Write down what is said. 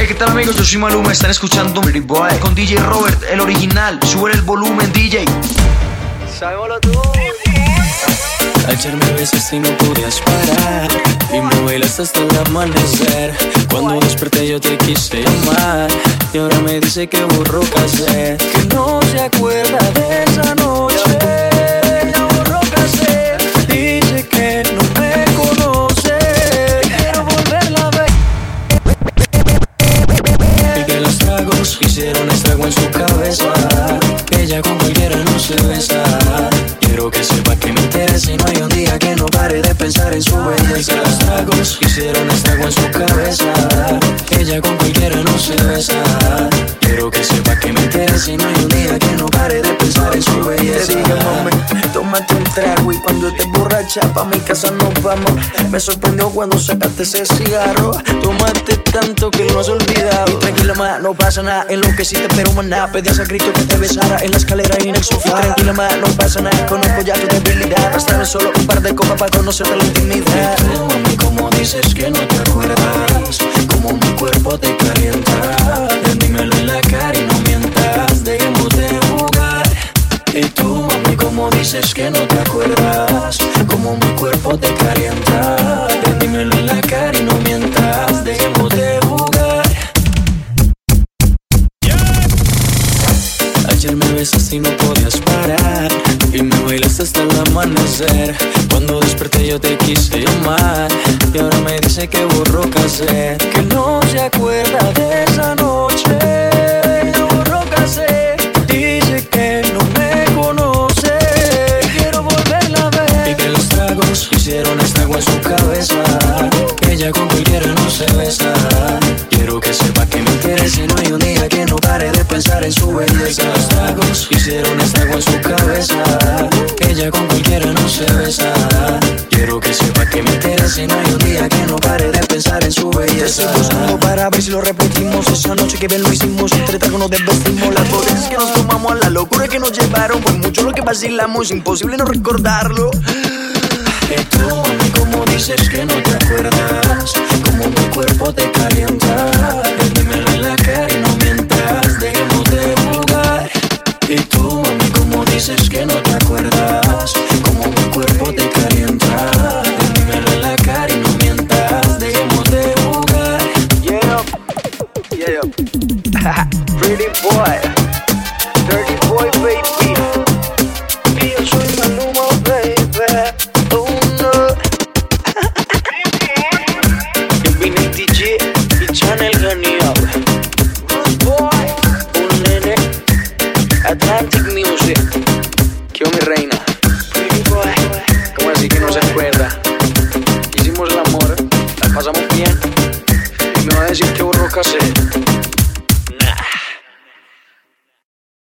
¿qué tal amigos? Yo soy Maluma, están escuchando Pretty Boy con DJ Robert, el original. Sube el volumen, DJ. Sábalo tú. Ayer me besaste y no podías parar y me bailaste hasta el amanecer. Cuando desperté yo te quise llamar y ahora me dice que borró cassette, que no se acuerda de esa noche. Ya borró cassette. Dice que no me conoce, quiero volverla a ver. Y que los tragos hicieron estrago en su cabeza, que ella con cualquiera no se besa. Quiero que sepa que me interesa y no hay un día que no pare de pensar en su belleza. Los tragos hicieron estrago en su cabeza, ella con cualquiera no se besa. Quiero que sepa que me interesa y no hay un día que no pare de pensar en su belleza. Te dije, mami, tómate un trago y cuando estés borracha pa' mi casa nos vamos. Me sorprendió cuando sacaste ese cigarro. Tomaste tanto que lo has olvidado. Y tranquila ma, no pasa nada, en lo que sí te espero maná. Pedías a grito que te besara en la escalera y en el sofá. Tranquila ma, no pasa nada, conozco ya tu debilidad. Bastame solo un par de copas para conocerte la intimidad. Y tú, mami, como dices que no te acuerdas, como mi cuerpo te calienta. Dímelo en la cara y no mientas, dejemos de jugar. Y tú, mami, como dices que no te acuerdas, como mi cuerpo te calienta. Dímelo en la cara y no mientas, dejemos de jugar. Ayer me besaste y no podías parar y me bailaste hasta el amanecer. Cuando desperté yo te quise llamar y ahora me dice que borró cassette, que no se acuerda de esa noche. Ya borró cassette. Dice que no me conoce, quiero volverla a ver. Y que los tragos hicieron estrago en su cabeza, que ella con cualquiera no se besa. Quiero que sepa que me interesa y no hay un día que no pare de pensar en su belleza. Los tragos hicieron estrago en su cabeza, que ella con cualquiera no se besa. Quiero que sepa que me interesa y no hay un día que no pare de pensar en su belleza. Estoy buscando para ver si lo repetimos. Esa noche que bien lo hicimos, entre tragos nos desvestimos. Las botellas que nos tomamos, a la locura que nos llevaron. Fue mucho lo que vacilamos, imposible no recordarlo. Y tú, mami, como dices que no te acuerdas, como mi cuerpo te calienta. Dímelo en la cara y no mientas, dejemos de jugar. Y tú, mami, como dices que no te acuerdas, como mi cuerpo te calienta. Dímelo en la cara y no mientas, dejemos de jugar. Yeah, yeah. Pretty boy, dirty boy, baby. Y yo soy Maluma, baby. Oh no. Yo vine el DJ y Channel Ganiao. Good boy, un nene. Atlantic Music. Que mi reina. Pretty boy. ¿Cómo así que no se acuerda? Hicimos el amor, la pasamos bien. Y me va a decir que borró cassette.